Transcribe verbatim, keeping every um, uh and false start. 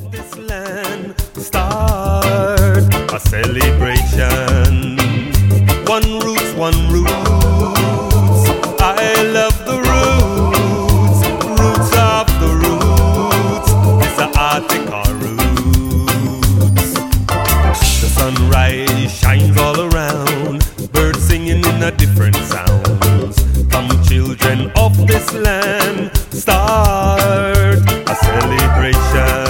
this land start a celebration. One roots, one roots. I love the roots, roots of the roots. It's the Arctica roots. The sunrise shines all around, birds singing in a different sounds. Come children of this land, start a celebration.